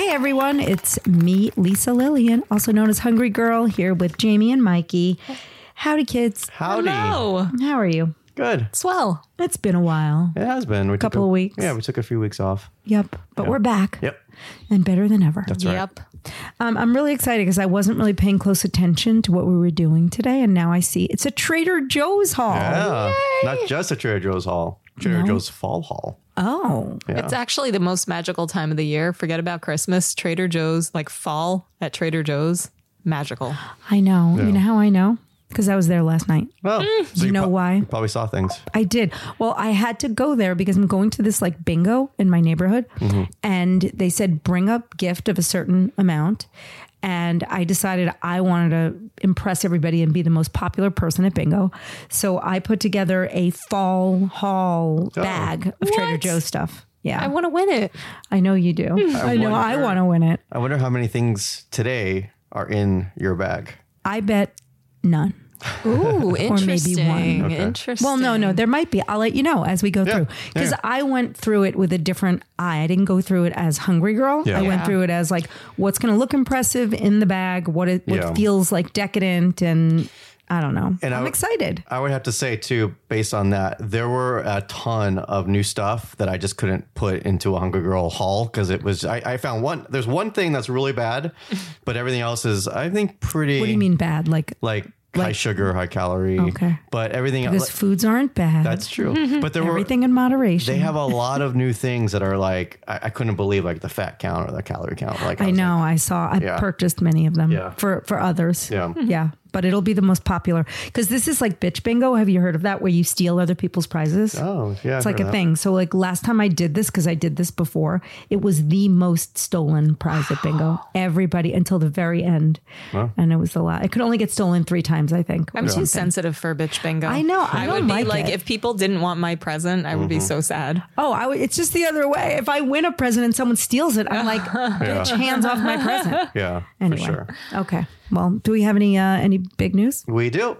Hey everyone, it's me, Lisa Lillian, also known as Hungry Girl, here with Jamie and Mikey. Howdy, kids. Howdy. Hello. How are you? Good. Swell. It's been a while. It has been. We Couple of weeks. Yeah, we took a few weeks off. Yep, but we're back. Yep. And better than ever. That's right. Yep. I'm really excited because I wasn't really paying close attention to what we were doing today, and now I see it's a Trader Joe's haul. Yeah. Not just a Trader Joe's haul. Trader Joe's fall haul. Oh. Yeah. It's actually the most magical time of the year. Forget about Christmas. Trader Joe's, like fall at Trader Joe's, magical. I know. Yeah. You know how I know? Because I was there last night. Well, so You know why? You probably saw things. I did. Well, I had to go there because I'm going to this like bingo in my neighborhood. And they said, bring a gift of a certain amount. And I decided I wanted to impress everybody and be the most popular person at bingo. So I put together a fall haul bag of Trader What? Joe's stuff. Yeah. I want to win it. I know you do. I know I wonder- want to win it. I wonder how many things today are in your bag. I bet none. Ooh, maybe one. interesting. Okay. Interesting. Well, no, there might be. I'll let you know as we go through. Because Yeah. I went through it with a different eye. I didn't go through it as Hungry Girl. Yeah. I went Yeah. through it as like, what's going to look impressive in the bag, what Yeah. feels like decadent, and I don't know. And I'm excited. I would have to say, too, based on that, there were a ton of new stuff that I just couldn't put into a Hungry Girl haul because it was, I found there's one thing that's really bad, but everything else is, I think, pretty. What do you mean bad? Like High sugar, high calorie. Okay. But everything because foods aren't bad. that's true. But there were everything in moderation. they have a lot of new things that are like I couldn't believe, like the fat count or the calorie count. Like I was know. like, I Yeah. purchased many of them Yeah. for others. Yeah. Yeah. But it'll be the most popular because this is like bitch bingo. Have you heard of that? Where you steal other people's prizes? Oh yeah, It's like a thing. So like last time I did this, because I did this before, it was the most stolen prize at bingo. Everybody until the very end. And it was the last. It could only get stolen 3 times, I think. I'm too sensitive for bitch bingo. I know, I don't would be like like, it. if people didn't want my present, I would be so sad. Oh, it's just the other way. If I win a present and someone steals it, I'm like, bitch, hands off my present. Yeah, Anyway. for sure. Okay. Well, do we have any big news? We do.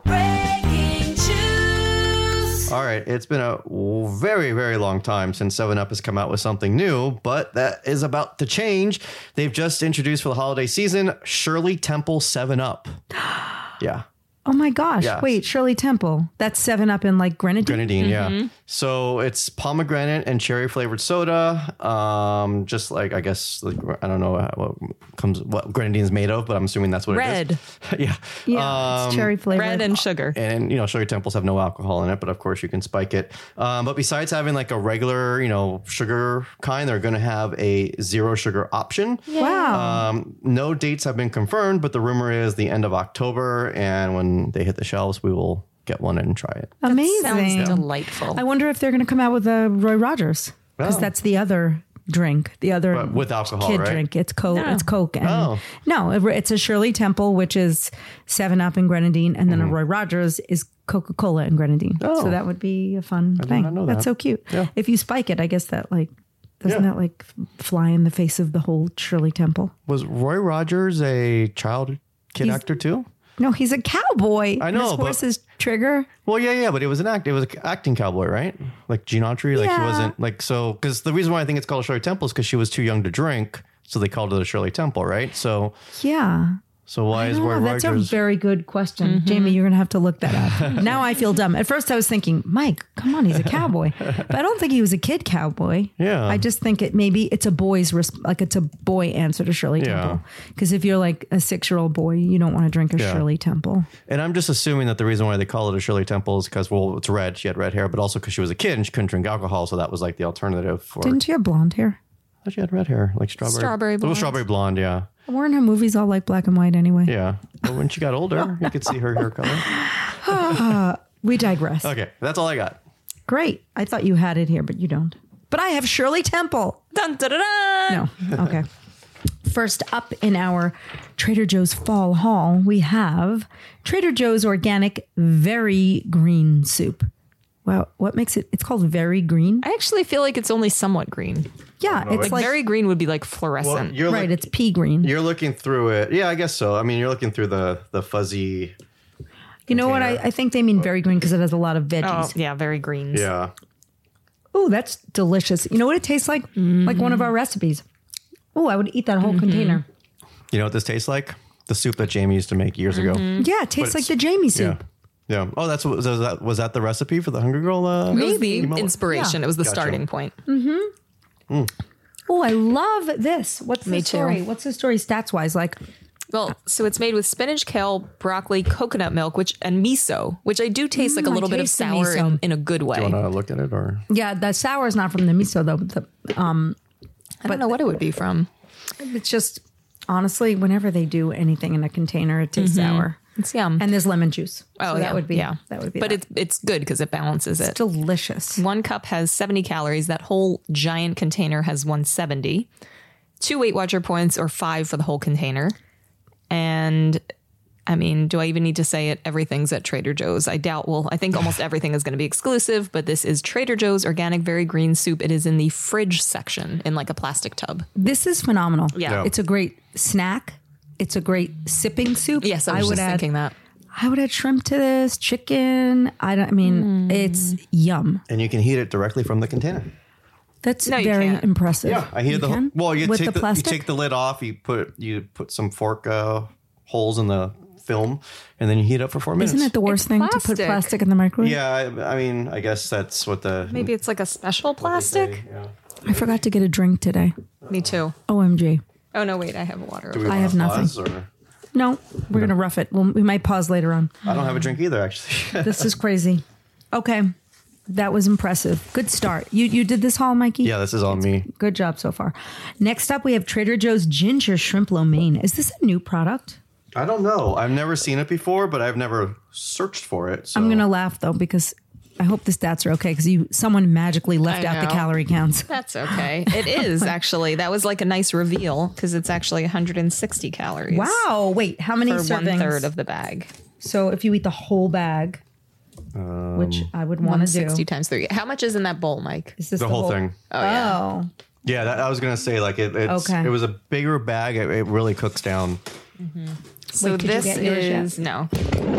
All right, it's been a very, very long time since 7-Up has come out with something new, but that is about to change. They've just introduced for the holiday season Shirley Temple 7-Up. Yeah. Oh my gosh. Yes. Wait, Shirley Temple. That's 7-Up in like Grenadine? Grenadine, yeah. So it's pomegranate and cherry flavored soda. Just like, I guess, like, I don't know what Grenadine is made of, but I'm assuming that's what Red. it is. Yeah. Yeah, it's cherry flavored. Bread and sugar. And, Shirley Temples have no alcohol in it, but of course you can spike it. But besides having like a regular, sugar kind, they're going to have a 0 sugar option. Wow. No dates have been confirmed, but the rumor is the end of October. And when they hit the shelves, we will get one and try it. Amazing. Sounds delightful. I wonder if they're going to come out with a Roy Rogers because Oh. that's the other drink, the other But with alcohol, kid right? drink. It's Coke. No. It's Coke. And Oh. No, it's a Shirley Temple, which is 7-Up and Grenadine, and then a Roy Rogers is Coca-Cola and Grenadine. Oh. So that would be a fun thing. not know That's that. so cute. Yeah. If you spike it, I guess that like doesn't Yeah. that like fly in the face of the whole Shirley Temple? Was Roy Rogers a kid actor too? No, he's a cowboy. I know, His but- horse is Trigger. Well, yeah, but it was an acting cowboy, right? Like Gene Autry, like he Yeah. wasn't like so. Because the reason why I think it's called Shirley Temple is because she was too young to drink, so they called it a Shirley Temple, right? So Yeah. why is Roy Oh, that's Rogers? a very good question. Jamie, you're going to have to look that up. Now I feel dumb. At first I was thinking, Mike, come on, he's a cowboy. But I don't think he was a kid cowboy. Yeah. I just think it's a boy's, it's a boy answer to Shirley Yeah. Temple. Because if you're like a 6-year-old boy, you don't want to drink a Yeah. Shirley Temple. And I'm just assuming that the reason why they call it a Shirley Temple is because, well, it's red. She had red hair, but also because she was a kid and she couldn't drink alcohol, so that was like the alternative for. Didn't you have blonde hair? Oh, she had red hair, like strawberry. Strawberry It was blonde. strawberry blonde, yeah. Weren't her movies all like black and white anyway? Yeah. But when she got older, you could see her hair color. We digress. Okay, that's all I got. Great. I thought you had it here, but you don't. But I have Shirley Temple. Dun, da, da, da. No. Okay. First up in our Trader Joe's fall haul, we have Trader Joe's organic very green soup. Wow, what makes it? It's called very green. I actually feel like it's only somewhat green. Yeah, it's Like, like very green would be like fluorescent. you're right. It's pea green. You're looking through it. Yeah, I guess so. I mean, you're looking through the fuzzy. You know what? I think they mean very green because it has a lot of oh, veggies. yeah, very greens. Yeah. Oh, that's delicious. You know what it tastes like? Like one of our recipes. Oh, I would eat that whole container. You know what this tastes like? The soup that Jamie used to make years ago. Yeah, it tastes But like the Jamie soup. Yeah. Yeah. Oh, was that the recipe for the Hungry Girl? It was the Maybe. inspiration. It was the starting point. Oh, I love this. What's Me the too. story? What's the story stats wise? Like, Well, so it's made with spinach, kale, broccoli, coconut milk, and miso, which I do taste like a I little bit of taste the sour miso. in a good way. Want to look at it or? yeah, the sour is not from the miso though. I don't know what it would be from. It's just honestly, whenever they do anything in a container, it tastes sour. It's yum. And there's lemon juice. Oh, so yeah. that would be yeah. That would be. But that. it's good because it balances it. delicious. 1 cup has 70 calories. That whole giant container has 170. 2 Weight Watcher points, or 5 for the whole container. And I mean, do I even need to say it? Everything's at Trader Joe's. I doubt. Well, I think almost everything is going to be exclusive, but this is Trader Joe's organic very green soup. It is in the fridge section in like a plastic tub. This is phenomenal. Yeah. It's a great snack. It's a great sipping soup. Yes, I was just thinking that. I would add shrimp to this, chicken. It's yum. And you can heat it directly from the container. That's No, you very can't. impressive. Yeah, I heated You the can? well. You With take the the you plastic? take the lid off. You put some fork holes in the film, and then you heat it up for 4 minutes. Isn't it the worst It's thing to put plastic. plastic in the microwave? Yeah, I mean, I guess that's what the Maybe it's like a special plastic. Yeah. I forgot to get a drink today. Me too. OMG. Oh, no, wait. I have water. Do we I wanna have nothing. pause, or- No, we're going to rough it. We might pause later on. I don't have a drink either, actually. This is crazy. Okay. That was impressive. Good start. You did this haul, Mikey? Yeah, this is all me. Good job so far. Next up, we have Trader Joe's Ginger Shrimp Lo Mein. Is this a new product? I don't know. I've never seen it before, but I've never searched for it. So. I'm going to laugh, though, because I hope the stats are okay, because someone magically left I out the know. calorie counts. That's okay. It is actually. That was like a nice reveal because it's actually 160 calories. Wow. Wait, how many For servings? 1/3 of the bag. So if you eat the whole bag, which I would want to 160 do. times 3. How much is in that bowl, Mike? Is this the whole thing. Oh, yeah. Oh. Yeah, I was gonna say like Okay. it was a bigger bag. It really cooks down. So Wait, could you this get yours yet? is no.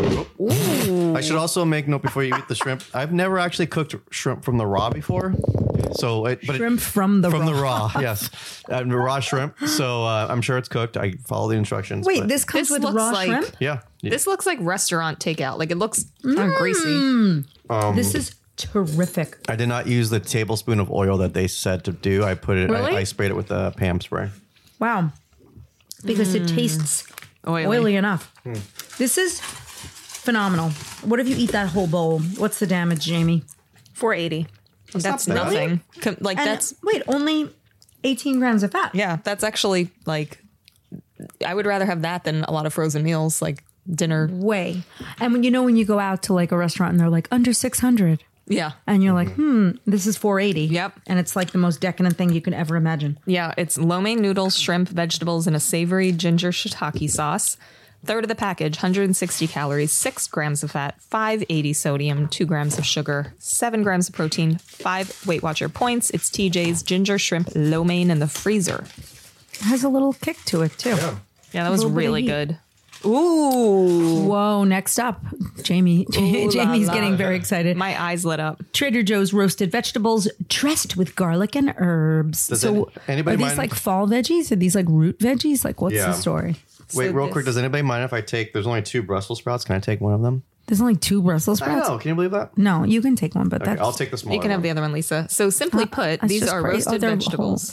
I should also make note before you eat the shrimp. I've never actually cooked shrimp from the raw before. So, Shrimp from the raw. yes, raw shrimp. So I'm sure it's cooked. I follow the instructions. Wait, but- this comes This with looks raw like- shrimp? yeah. This looks like restaurant takeout. Like it looks greasy. This is terrific. I did not use the tablespoon of oil that they said to do. I put it. Really? I sprayed it with the Pam spray. Wow. Because it tastes oily enough. This is phenomenal. What if you eat that whole bowl? What's the damage, Jamie? 480. That's not bad. nothing. Like And that's wait, only 18 grams of fat. yeah. That's actually like I would rather have that than a lot of frozen meals like dinner. Way. And when you go out to like a restaurant and they're like under 600 Yeah. and you're like, this is 480. Yep. And it's like the most decadent thing you can ever imagine. Yeah, it's lo mein noodles, shrimp, vegetables, and a savory ginger shiitake sauce. 1/3 of the package, 160 calories, 6 grams of fat, 580 sodium, 2 grams of sugar, 7 grams of protein, 5 Weight Watcher points. It's TJ's ginger shrimp lo mein in the freezer. It has a little kick to it too. Yeah, that was Little bit of really heat. good. Ooh. Whoa, next up, Jamie. Ooh la Jamie's la. getting very excited. My eyes lit up. Trader Joe's roasted vegetables dressed with garlic and herbs. Does So anybody are these mind- like fall veggies? Are these like root veggies? Like what's Yeah. the story? Wait, So real this- quick. Does anybody mind if I take? There's only 2 Brussels sprouts. Can I take one of them? There's only 2 Brussels I sprouts. know. Can you believe that? No, you can take one, but Okay, that's I'll take the smaller. You can have the other one, Lisa. So simply put, that's these just are great. roasted they're vegetables.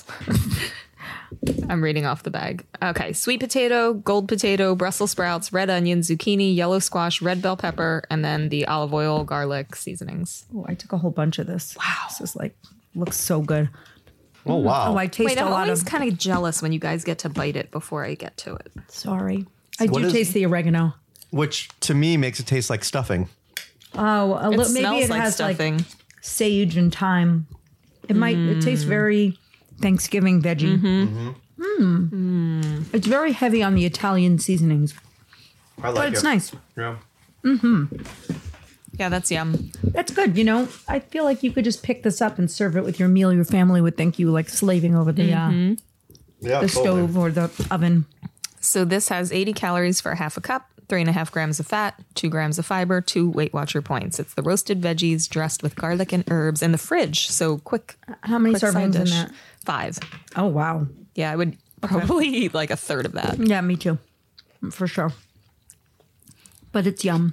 I'm reading off the bag. Okay. Sweet potato, gold potato, Brussels sprouts, red onion, zucchini, yellow squash, red bell pepper, and then the olive oil, garlic seasonings. Oh, I took a whole bunch of this. Wow. This is like, looks so good. Oh wow! Oh, I taste Wait, a I'm lot always of, kind of jealous when you guys get to bite it before I get to it. sorry. I What do is- taste the oregano. Which to me makes it taste like stuffing. Oh, It maybe smells it like has stuffing. like sage and thyme. It tastes very Thanksgiving veggie. It's very heavy on the Italian seasonings, I like but it's nice. Yeah. Yeah, that's yum. That's good. I feel like you could just pick this up and serve it with your meal. Your family would think you like slaving over the Yeah. the stove or the oven. So this has 80 calories for a half a cup, 3.5 grams of fat, 2 grams of fiber, 2 Weight Watcher points. It's the roasted veggies dressed with garlic and herbs in the fridge. So quick. How many quick side servings in dish. that? 5. Oh wow! Yeah, I would probably eat like a third of that. Yeah, me too. For sure. But it's yum.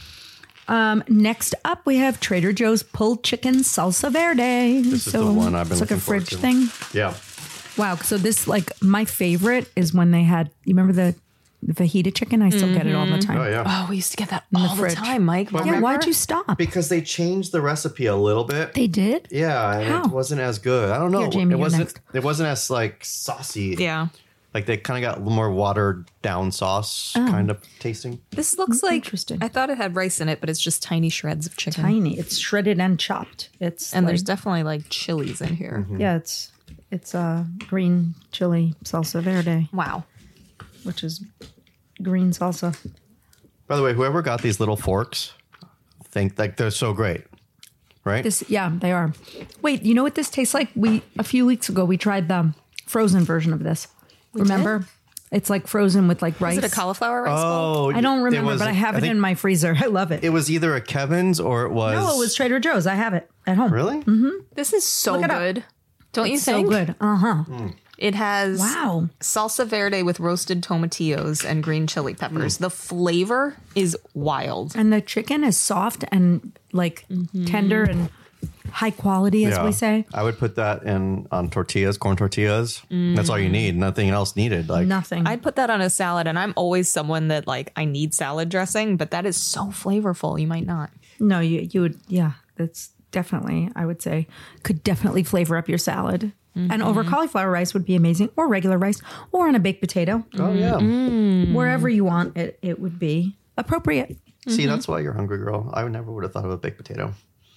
Next up, we have Trader Joe's pulled chicken salsa verde. This is the one I've been It's like a looking forward fridge to. thing. Yeah. Wow. So this, like, my favorite is when they had, you remember the fajita chicken? I still get it all the time. Oh, yeah. Oh, we used to get that all the fridge. time, Mike. Yeah, Remember? why'd you stop? Because they changed the recipe a little bit. They did? Yeah, and How? it wasn't as good. I don't know. Here, Jamie, it you're wasn't. next. It wasn't as like saucy. Yeah. Like they kind of got a little more watered down sauce kind of tasting. This looks like Interesting. I thought it had rice in it, but it's just tiny shreds of chicken. Tiny. It's shredded and chopped. It's And like, there's definitely like chilies in here. yeah, it's green chili salsa verde, Wow. which is green salsa. By the way, whoever got these little forks, think like they're so great, right? Yeah, they are. Wait, you know what this tastes like? A few weeks ago we tried the frozen version of this. Remember? It's like frozen with like rice. Is it a cauliflower rice bowl? Oh, I don't it remember, was- but I have it think in my freezer. I love it. It was either a Kevin's or it was. No, it was Trader Joe's. I have it at home. Really? This is so Look it up. good. Don't you So think? good. Uh-huh. It has Wow. salsa verde with roasted tomatillos and green chili peppers. The flavor is wild. And the chicken is soft and like tender and high quality, as we say. I would put that in on tortillas, corn tortillas. That's all you need. Nothing else needed. Like Nothing. I'd put that on a salad, and I'm always someone that like I need salad dressing, but that is so flavorful. You might not. No, you would, yeah, that's definitely, I would say, could definitely flavor up your salad. And over cauliflower rice would be amazing, or regular rice, or on a baked potato. oh yeah. Wherever you want it, it would be appropriate. See, that's why you're a hungry girl. I never would have thought of a baked potato.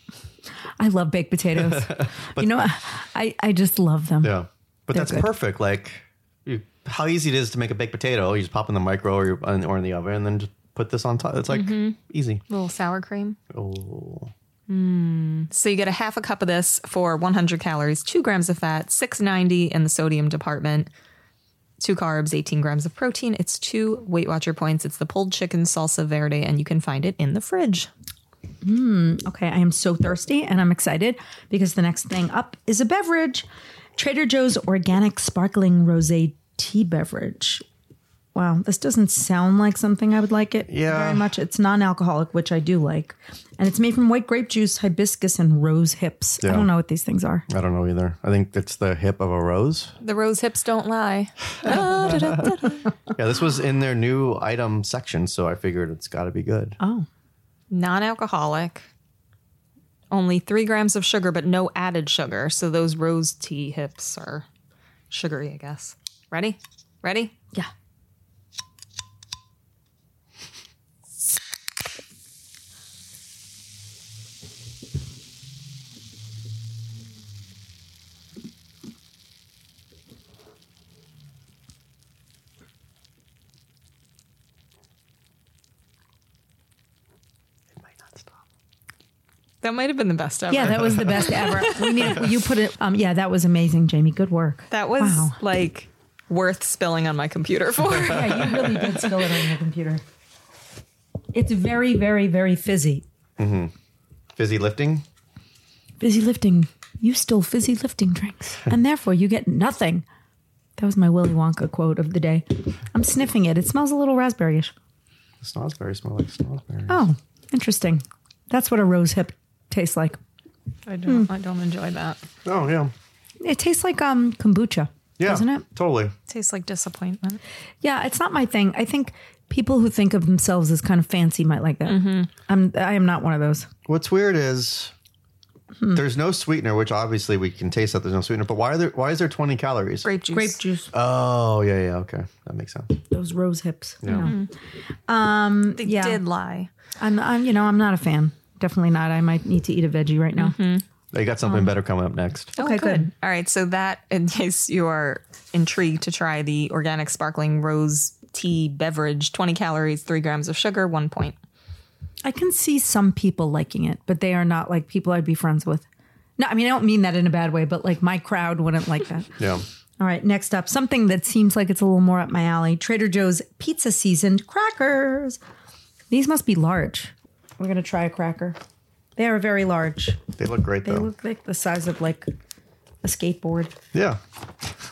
I love baked potatoes. You know, I just love them. Yeah, but They're that's good. perfect. Like how easy it is to make a baked potato. You just pop in the micro or in the oven, and then just put this on top. It's like easy. little sour cream. Oh, So you get a half a cup of this for 100 calories, 2 grams of fat, 690 in the sodium department, 2 carbs, 18 grams of protein. It's 2 Weight Watcher points. It's the pulled chicken salsa verde, and you can find it in the fridge. Okay, I am so thirsty and I'm excited because the next thing up is a beverage. Trader Joe's organic sparkling rosé tea beverage. Wow, this doesn't sound like something I would like it Yeah. very much. It's non-alcoholic, which I do like. And it's made from white grape juice, hibiscus, and rose hips. I Yeah. don't know what these things are. I don't know either. I think it's the hip of a rose. The rose hips don't lie. Yeah, this was in their new item section, so I figured it's got to be good. Oh, Non-alcoholic. Only 3 grams of sugar, but no added sugar. So those rose tea hips are sugary, I guess. Ready? Ready? yeah. It might not stop. That might have been the best ever. Yeah, that was the best ever. We need you put it. Yeah, that was amazing, Jamie. Good work. That was Wow. like worth spilling on my computer for. Yeah, you really did spill it on your computer. It's very, very, very fizzy. Fizzy lifting. Fizzy lifting. You still fizzy lifting drinks, and therefore you get nothing. That was my Willy Wonka quote of the day. I'm sniffing it. It smells a little raspberry-ish. The snozzberries smell like snozzberries. Oh, interesting. That's what a rose hip tastes like. I don't enjoy that. Oh yeah. It tastes like kombucha, Yeah. doesn't it? Totally. Tastes like disappointment. Yeah, it's not my thing. I think people who think of themselves as kind of fancy might like that. I am not one of those. What's weird is there's no sweetener, which obviously we can taste that there's no sweetener. But why is there 20 calories? Grape juice. Grape juice, Oh yeah. Okay, that makes sense. those rose hips. Yeah. They Yeah. did lie. I'm not a fan. Definitely not. I might need to eat a veggie right now. You got something better coming up next. Okay, good. All right. So that, in case you are intrigued to try the organic sparkling rose tea beverage, 20 calories, 3 grams of sugar, 1 point. I can see some people liking it, but they are not like people I'd be friends with. No, I mean, I don't mean that in a bad way, but like my crowd wouldn't like that. Yeah. All right, next up, something that seems like it's a little more up my alley. Trader Joe's pizza seasoned crackers. These must be large. We're going to try a cracker. They are very large. They look great They though. look like the size of like a skateboard. Yeah.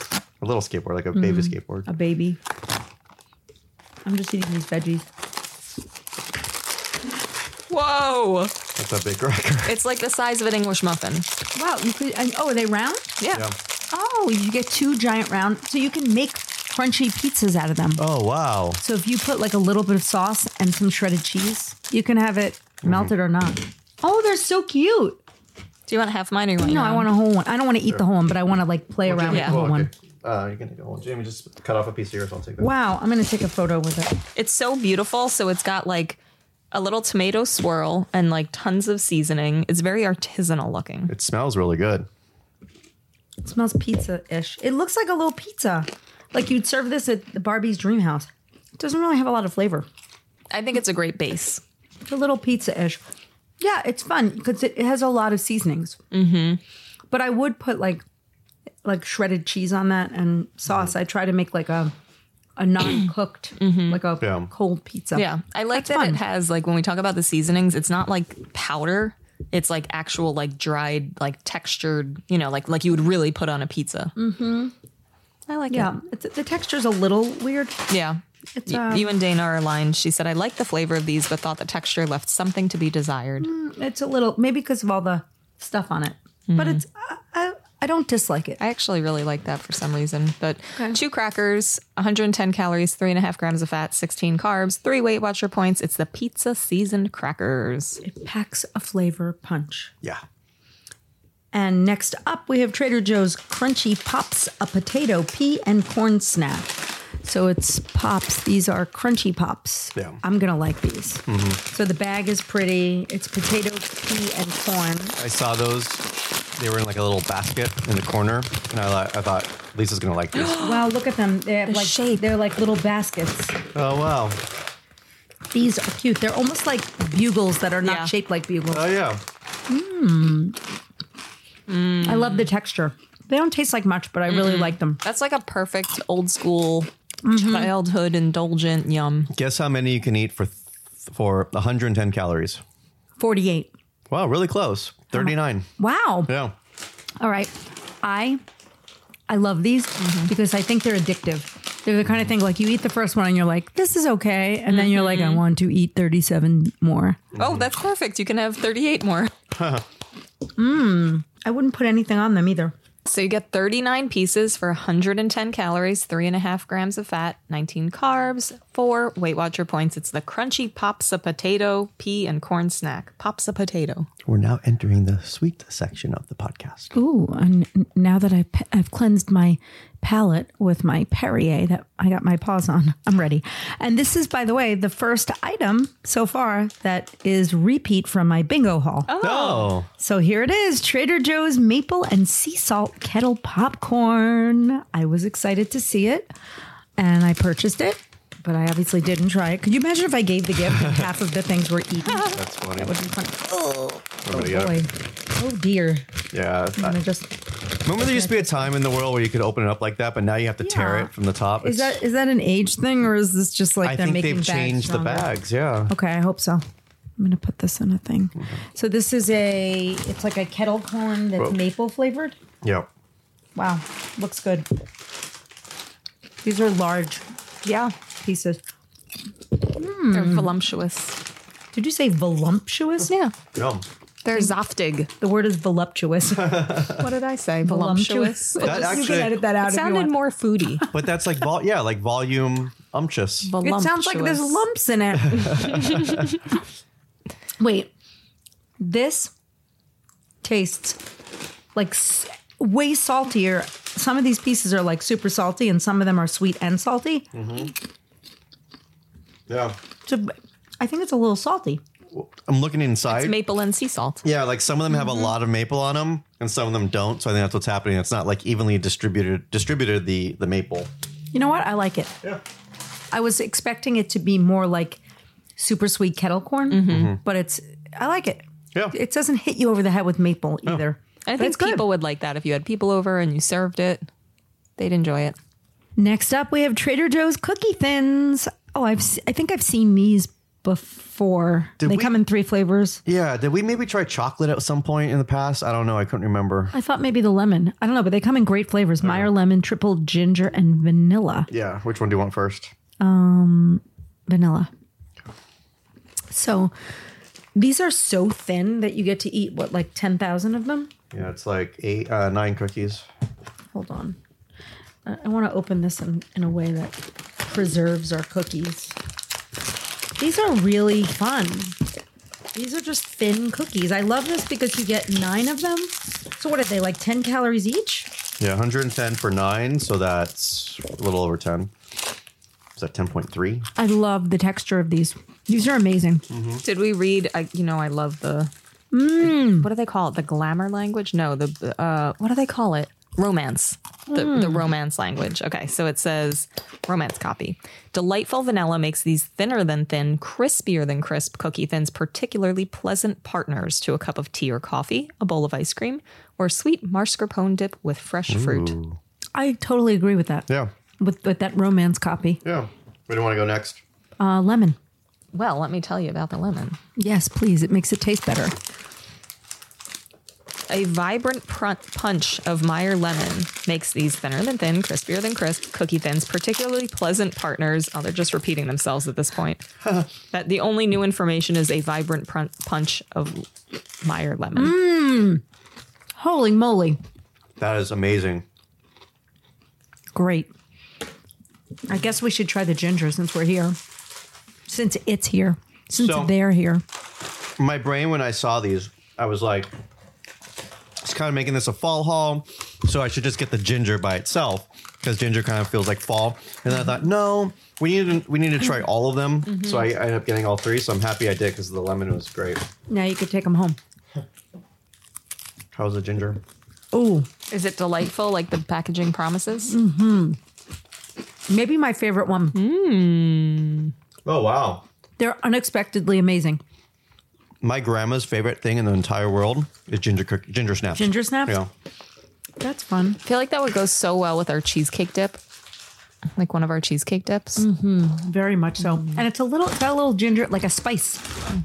A little skateboard, like a baby skateboard. A baby. I'm just eating these veggies. Whoa. That's a big cracker. It's like the size of an English muffin. Wow, you could. Oh, are they round? Yeah. Yeah. Oh, you get 2 giant round, so you can make crunchy pizzas out of them. Oh, wow. So if you put like a little bit of sauce and some shredded cheese, you can have it melted or not. Oh, they're so cute. Do you want half mine or you want No, your I own? want a whole one. I don't want to eat the whole one, but I want to like play around with Yeah. the whole one. You can take a whole. Jamie, just cut off a piece of yours. I'll take that. Wow, I'm going to take a photo with it. It's so beautiful. So it's got like a little tomato swirl and like tons of seasoning. It's very artisanal looking. It smells really good. It smells pizza-ish. It looks like a little pizza. Like you'd serve this at the Barbie's Dream House. It doesn't really have a lot of flavor. I think it's a great base. It's a little pizza-ish. Yeah, it's fun because it has a lot of seasonings. Mm-hmm. But I would put like shredded cheese on that and sauce. I try to make like a non-cooked, like a Yeah. cold pizza. Yeah. I like That's that fun. it has like when we talk about the seasonings, it's not like powder. It's like actual like dried, like textured, you know, like you would really put on a pizza. Mm-hmm. I like Yeah, the texture's a little weird. it. Yeah. It's, You and Dana are aligned. She said, I like the flavor of these, but thought the texture left something to be desired. It's a little, maybe because of all the stuff on it. But it's, I don't dislike it. I actually really like that for some reason. But Okay. 2 crackers, 110 calories, 3.5 grams of fat, 16 carbs, 3 Weight Watcher points. It's the pizza seasoned crackers. It packs a flavor punch. Yeah. And next up, we have Trader Joe's Crunchy Pops, a potato, pea, and corn snack. So it's pops. These are crunchy pops. Yeah. I'm going to like these. So the bag is pretty. It's potato, pea, and corn. I saw those. They were in like a little basket in the corner, and I thought Lisa's gonna like these. Wow, look at them. They have The like shape. They're like little baskets. Oh wow. These are cute. They're almost like bugles that are not Yeah. shaped like bugles. Oh yeah. I love the texture. They don't taste like much, but I really like them. That's like a perfect old school childhood indulgent yum. Guess how many you can eat for 110 calories? 48. Wow, really close. 39. Wow. Yeah. All right. I love these because I think they're addictive. They're the kind of thing like you eat the first one and you're like, this is okay. And then you're like, I want to eat 37 more. Oh, that's perfect. You can have 38 more. I wouldn't put anything on them either. So you get 39 pieces for 110 calories, 3.5 grams of fat, 19 carbs, 4 Weight Watcher points. It's the Crunchy Pops a Potato, pea, and corn snack. Pops a Potato. We're now entering the sweet section of the podcast. Ooh, and now that I've cleansed my palate with my Perrier that I got my paws on, I'm ready. And this is, by the way, the first item so far that is repeat from my bingo haul. Oh. So here it is, Trader Joe's maple and sea salt kettle popcorn. I was excited to see it and I purchased it, but I obviously didn't try it. Could you imagine if I gave the gift and half of the things were eaten? That That's funny. would be funny. Oh, Everybody got boy. it. Oh dear. Yeah. I'm gonna just Remember there used to be a time in the world where you could open it up like that, but now you have to tear Yeah. it from the top. is that an age thing or is this just like I they're think making they've bags changed the stronger? bags. Yeah. Okay, I hope so. I'm gonna put this in a thing. So this is it's like a kettle corn that's Whoa. maple flavored. Yep. Wow, looks good. These are large Yeah, pieces. they're voluptuous. Did you say voluptuous? Yeah, Yum. they're zaftig. The word is voluptuous. What did I say? Voluptuous. Voluptuous. That You actually, can edit that out It if you sounded want. more foodie. but that's like like volume umptious. It sounds like there's lumps in it. Wait, this tastes like way saltier. Some of these pieces are like super salty, and some of them are sweet and salty. Yeah. So I think it's a little salty. I'm looking inside. It's maple and sea salt. Yeah, like some of them have a lot of maple on them, and some of them don't. So I think that's what's happening. It's not like evenly distributed the maple. You know what? I like it. Yeah. I was expecting it to be more like super sweet kettle corn, but I like it. Yeah. It doesn't hit you over the head with maple either. I But think it's good. people would like that if you had people over and you served it. They'd enjoy it. Next up, we have Trader Joe's Cookie Thins. Oh, I think I've seen these before. Did They we- come in 3 flavors. Yeah. Did we maybe try chocolate at some point in the past? I don't know. I couldn't remember. I thought maybe the lemon. I don't know, but they come in great flavors. Meyer lemon, triple ginger, and vanilla. Yeah. Which one do you want first? Vanilla. So these are so thin that you get to eat, what, like 10,000 of them? Yeah. It's like 9 cookies. Hold on. I want to open this in a way that preserves our cookies. These are really fun. These are just thin cookies. I love this because you get 9 of them. So what are they, like 10 calories each? Yeah. 110 for 9. So that's a little over 10. Is that 10.3? I love the texture of these. These are amazing. Did we read? I love the. What do they call it? The glamour language? No, the what do they call it? Romance. The romance language. Okay, so it says romance copy. Delightful vanilla makes these thinner than thin, crispier than crisp cookie thins particularly pleasant partners to a cup of tea or coffee, a bowl of ice cream, or sweet mascarpone dip with fresh fruit. I totally agree with that. Yeah. With that romance copy. Yeah. Where do you want to go next? Lemon. Well, let me tell you about the lemon. Yes, please. It makes it taste better. A vibrant punch of Meyer lemon makes these thinner than thin, crispier than crisp cookie thins particularly pleasant partners. Oh, they're just repeating themselves at this point. That the only new information is a vibrant punch of Meyer lemon. Holy moly. That is amazing. Great. I guess we should try the ginger since we're here. Since it's here. Since So- they're here. My brain, when I saw these, I was like, it's kind of making this a fall haul, so I should just get the ginger by itself because ginger kind of feels like fall. And then I thought, no, we need to try all of them. So I ended up getting all 3. So I'm happy I did because the lemon was great. Now you could take them home. How's the ginger? Ooh. Is it delightful like the packaging promises? Maybe my favorite one. Oh wow! They're unexpectedly amazing. My grandma's favorite thing in the entire world is ginger snaps. Ginger snaps? Yeah. That's fun. I feel like that would go so well with our cheesecake dip. Like one of our cheesecake dips. Very much so. And it's got a little ginger, like a spice.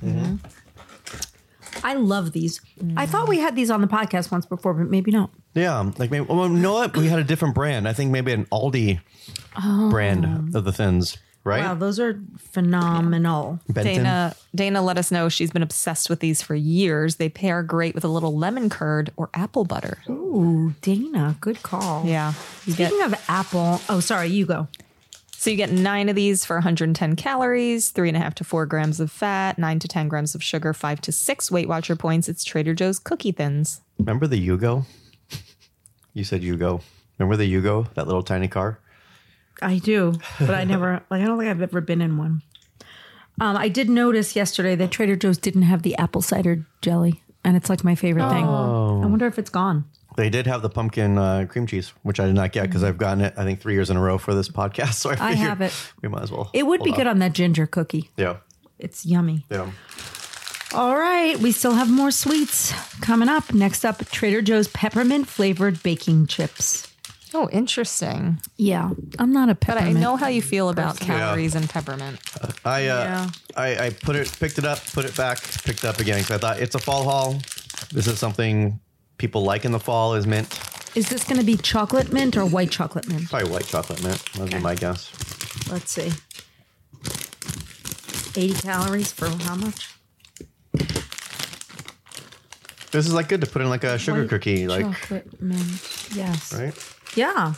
I love these. I thought we had these on the podcast once before, but maybe not. Yeah, like maybe. Well, you know what? We had a different brand. I think maybe an Aldi brand of the thins, right? Wow, those are phenomenal. Benton. Dana let us know she's been obsessed with these for years. They pair great with a little lemon curd or apple butter. Ooh, Dana, good call. Yeah. Speaking of apple, oh, sorry, you go. So you get 9 of these for 110 calories, 3.5 to 4 grams of fat, 9 to 10 grams of sugar, 5 to 6 Weight Watcher points. It's Trader Joe's Cookie Thins. Remember the Yugo? You said Yugo. Remember the Yugo? That little tiny car? I do, but I never, I don't think I've ever been in one. I did notice yesterday that Trader Joe's didn't have the apple cider jelly, and it's like my favorite thing. I wonder if it's gone. They did have the pumpkin cream cheese, which I did not get because I've gotten it, I think, 3 years in a row for this podcast. So I figured have it. We might as well. It would be good on that ginger cookie. Yeah. It's yummy. Yeah. All right, we still have more sweets coming up. Next up, Trader Joe's peppermint flavored baking chips. Oh, interesting. Yeah, I'm not a But I peppermint. know how you feel about calories and peppermint. I picked it up, put it back, picked it up again because I thought it's a fall haul. This is something people like in the fall is mint. Is this going to be chocolate mint or white chocolate mint? Probably white chocolate mint. That'd be my guess. Let's see. 80 calories for how much? This is like good to put in like a sugar White cookie, like chocolate mint. Yes. right? Yeah.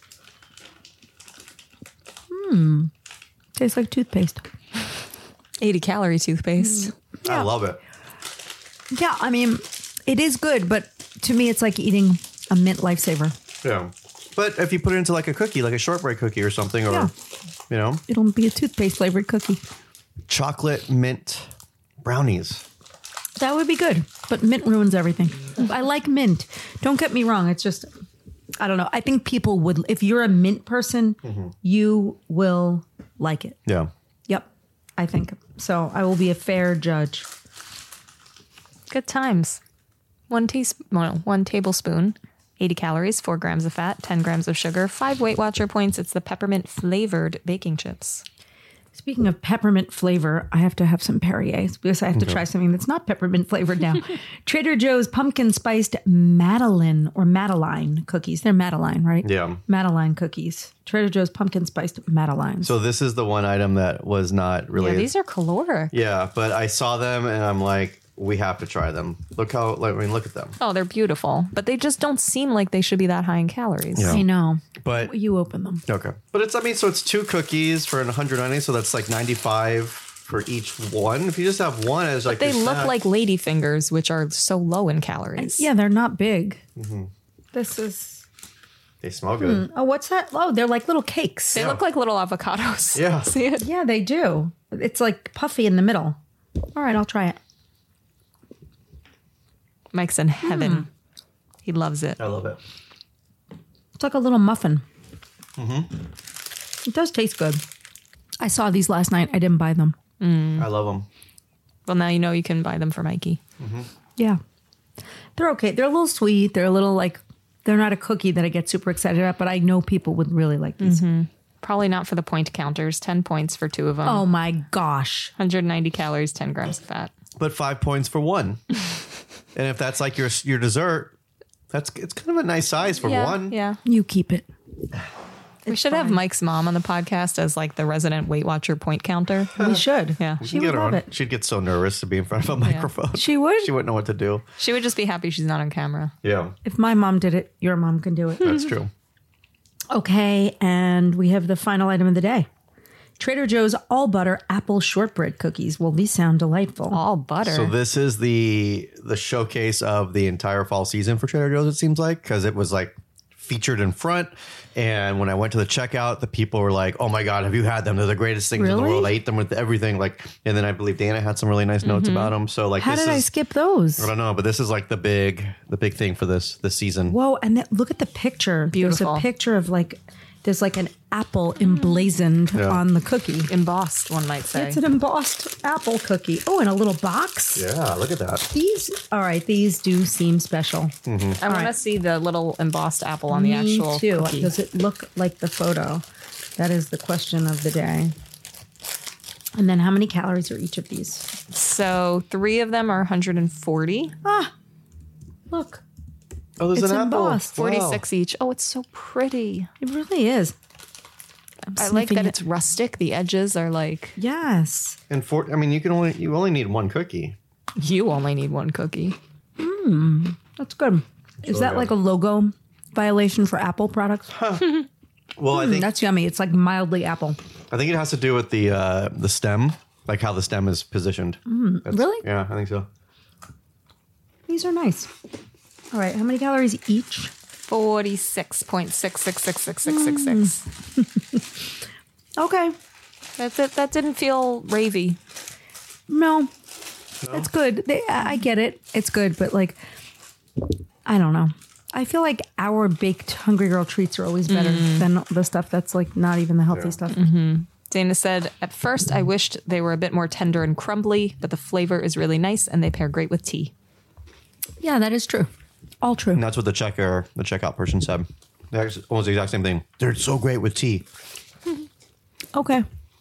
Tastes like toothpaste. 80 calorie toothpaste. I love it. Yeah, I mean, it is good, but to me, it's like eating a mint lifesaver. Yeah. But if you put it into like a cookie, like a shortbread cookie or something, or Yeah. you know, It'll be a toothpaste flavored cookie. chocolate mint brownies. That would be good, but mint ruins everything. I like mint. Don't get me wrong. It's just, I don't know. I think people would, if you're a mint person, you will like it. Yeah. Yep, I think. So I will be a fair judge. Good times. 1 tablespoon, 80 calories, 4 grams of fat, 10 grams of sugar, 5 Weight Watcher points. It's the peppermint flavored baking chips. Speaking of peppermint flavor, I have to have some Perrier because I have to try something that's not peppermint flavored now. Trader Joe's pumpkin spiced Madeline cookies. They're Madeline, right? Yeah. Madeline cookies. Trader Joe's pumpkin spiced Madeline. So this is the one item that was not really. Yeah, these are caloric. Yeah, but I saw them and I'm like, we have to try them. Look at them. Oh, they're beautiful, but they just don't seem like they should be that high in calories. Yeah. I know. But You open them. okay. But it's so it's 2 cookies for 190, so that's like 95 for each one. If you just have one as like They your look snack- like lady fingers, which are so low in calories. Yeah, they're not big. This is. they smell good. Oh, what's that? Oh, they're like little cakes. They look like little avocados. Yeah. See it? Yeah, they do. It's like puffy in the middle. All right, I'll try it. Mike's in heaven. He loves it. I love it. It's like a little muffin. It does taste good. I saw these last night. I didn't buy them. I love them. Well, now you know you can buy them for Mikey. Yeah. They're okay. They're a little sweet. They're a little like, they're not a cookie that I get super excited about, but I know people would really like these. Probably not for the point counters. 10 points for 2 of them. Oh my gosh. 190 calories, 10 grams of fat. But 5 points for one. And if that's like your dessert, it's kind of a nice size for one. Yeah. You keep it. We should have Mike's mom on the podcast as like the resident Weight Watcher point counter. We should. Yeah. She You can would get her love on. it. She'd get so nervous to be in front of a microphone. She would? She wouldn't know what to do. She would just be happy she's not on camera. Yeah, If my mom did it, your mom can do it. that's true. Okay, and we have the final item of the day. Trader Joe's all butter apple shortbread cookies. Well, these sound delightful. All butter. So this is the showcase of the entire fall season for Trader Joe's, it seems like, because it was like featured in front. And when I went to the checkout, the people were like, "Oh my God, have you had them? They're the greatest things in the Really? world. I ate them with everything." Like, and then I believe Dana had some really nice notes about them. So like, How this did I is, skip those? I don't know, but this is like the big thing for this season. Whoa, and look at the picture. Beautiful. There's a picture of there's like an apple emblazoned Yeah. on the cookie. Embossed, one might say. It's an embossed apple cookie. Oh, in a little box. Yeah, look at that. These do seem special. I want to see the little embossed apple on the Me actual too. cookie. Does it look like the photo? That is the question of the day. And then how many calories are each of these? So 3 of them are 140. Look, Oh, there's It's an apple. embossed. 46 each. Oh, it's so pretty. it really is. I like sniffing that it. it's rustic. The edges are like, Yes. And you only need one cookie. you only need 1 cookie. That's good. Is that good. like a logo violation for Apple products? Well, I think That's yummy. It's like mildly apple. it has to do with the stem, like how the stem is positioned. That's- really? Yeah, I think so. These are nice. All right. How many calories each? 46.66666666. Okay. That's it. That didn't feel ravey. No. It's good. I get it. It's good. But like, I don't know. I feel like our baked Hungry Girl treats are always better than the stuff that's like not even the healthy stuff. Dana said, at first I wished they were a bit more tender and crumbly, but the flavor is really nice and they pair great with tea. Yeah, that is true. All true. And that's what the checkout person said. That's almost the exact same thing. They're so great with tea. Okay.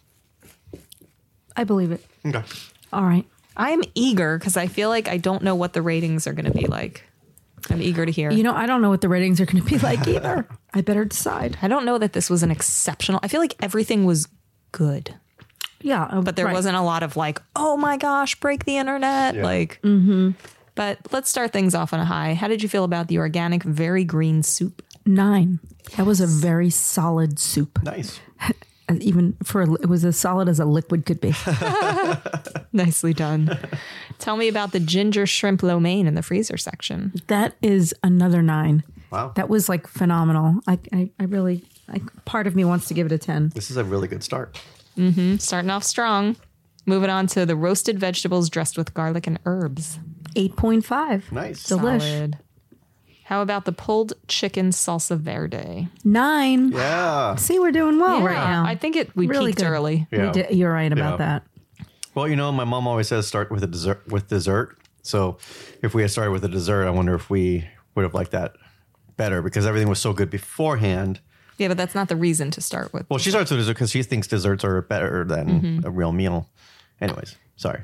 I believe it. Okay. All right. I'm eager because I feel like I don't know what the ratings are going to be like. I'm eager to hear. You know, I don't know what the ratings are going to be like either. I better decide. I don't know that this was an exceptional. I feel like everything was good, Yeah. but there wasn't a lot of like, oh my gosh, break the internet. Yeah. Like, but let's start things off on a high. How did you feel about the organic, very green soup? 9. That was a very solid soup. Nice. Even it was as solid as a liquid could be. Nicely done. Tell me about the ginger shrimp lo mein in the freezer section. That is another 9. Wow. That was like phenomenal. I really, part of me wants to give it a 10. This is a really good start. Starting off strong. Moving on to the roasted vegetables dressed with garlic and herbs. 8.5. Nice. Delish. Solid. How about the pulled chicken salsa verde? 9. Yeah. See, we're doing well right now. I think we Really peaked good. early. Yeah. We did, you're right about Yeah. that. Well, my mom always says start with a dessert. So if we had started with a dessert, I wonder if we would have liked that better because everything was so good beforehand Yeah, but that's not the reason to start with. Well, she starts with dessert because she thinks desserts are better than a real meal. Anyways, sorry.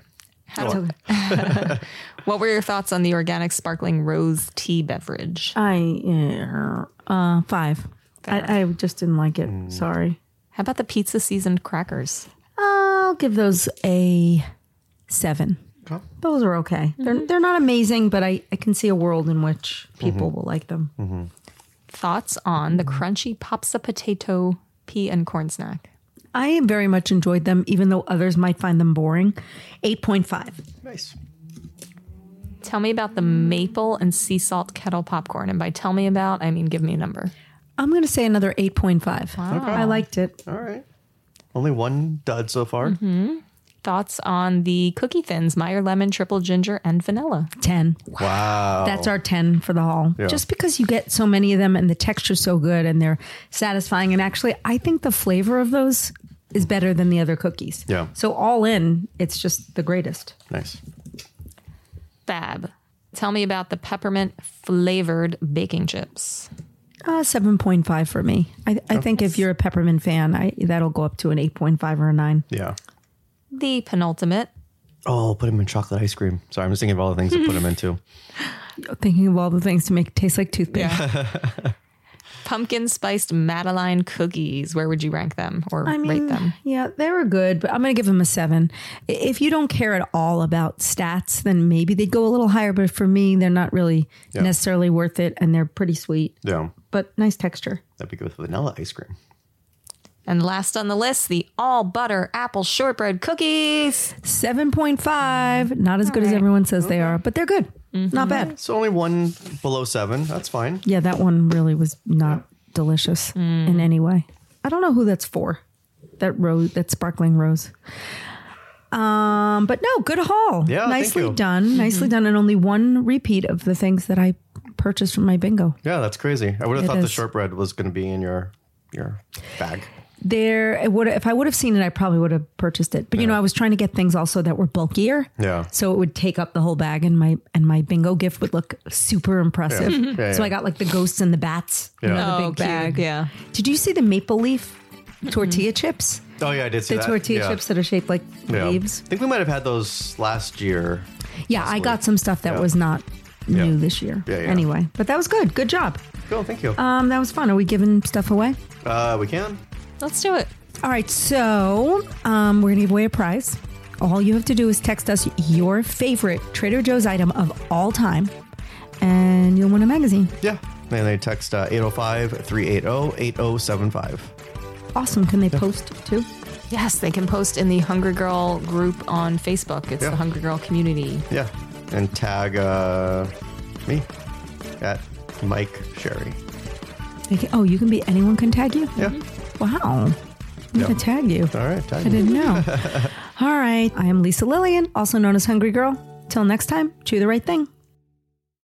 What were your thoughts on the organic sparkling rose tea beverage? 5. I just didn't like it. Sorry. How about the pizza seasoned crackers? I'll give those a 7. Okay. Those are okay. They're not amazing, but I can see a world in which people will like them. Thoughts on the crunchy Popsa potato pea and corn snack? I very much enjoyed them, even though others might find them boring. 8.5. Nice. Tell me about the maple and sea salt kettle popcorn. And by tell me about, I mean give me a number. I'm going to say another 8.5. I liked it. All right. Only one dud so far. Thoughts on the cookie thins, Meyer lemon, triple ginger, and vanilla? 10. Wow. That's our 10 for the haul. Yeah. Just because you get so many of them and the texture's so good and they're satisfying. And actually, I think the flavor of those is better than the other cookies. Yeah. So all in, it's just the greatest. Nice. Fab. Tell me about the peppermint flavored baking chips. 7.5 for me. I think if you're a peppermint fan, that'll go up to an 8.5 or a 9. Yeah. The penultimate. Oh, put them in chocolate ice cream. Sorry, I'm just thinking of all the things to put them into. Thinking of all the things to make it taste like toothpaste. Pumpkin spiced Madeline cookies. Where would you rank them or rate them? Yeah, they were good, but I'm going to give them a 7. If you don't care at all about stats, then maybe they'd go a little higher. But for me, they're not really necessarily worth it, and they're pretty sweet. Yeah. But nice texture. That'd be good with vanilla ice cream. And last on the list, the all butter apple shortbread cookies. 7.5. Not as good as everyone says they are, but they're good. Not bad. It's only one below 7. That's fine. Yeah, that one really was not delicious in any way. I don't know who that's for. That sparkling rose. But no, good haul. Yeah, nicely thank you. done. Nicely done. And only one repeat of the things that I purchased from my bingo. Yeah, that's crazy. I would have It thought the is. shortbread was going to be in your bag. If I would have seen it, I probably would have purchased it. But I was trying to get things also that were bulkier. Yeah. So it would take up the whole bag, and my bingo gift would look super impressive. Yeah, So yeah. I got like the ghosts and the bats. Yeah. The big bag. Yeah. Did you see the maple leaf tortilla chips? Oh, yeah, I did see The that. tortilla Yeah. chips that are shaped like Yeah. leaves. I think we might have had those last year. Yeah, I got some stuff that Yeah. was not Yeah. new this year. Yeah, yeah. Anyway, but that was good. Good job. Cool, thank you. That was fun. Are we giving stuff away? We can. Let's do it. All right, so we're going to give away a prize. All you have to do is text us your favorite Trader Joe's item of all time, and you'll win a magazine. Yeah. And they text 805-380-8075. Awesome. Can they post too? Yes, they can post in the Hungry Girl group on Facebook. It's Yeah. the Hungry Girl community. Yeah. And tag me at Mike Sherry. You can be, anyone can tag you? Yeah. Wow. I'm going to tag you. All right. Tag I me. didn't know. All right. I am Lisa Lillian, also known as Hungry Girl. Till next time, chew the right thing.